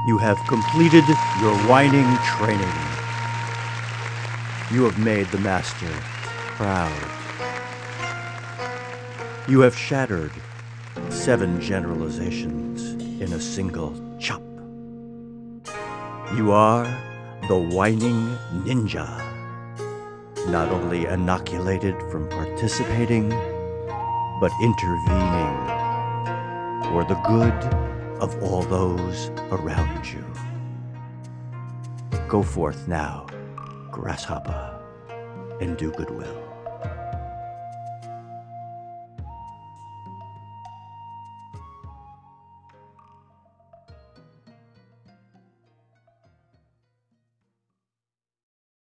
You have completed your whining training. You have made the master proud. You have shattered 7 generalizations in a single chop. You are the whining ninja, not only inoculated from participating, but intervening for the good of all those around you. Go forth now, grasshopper, and do goodwill.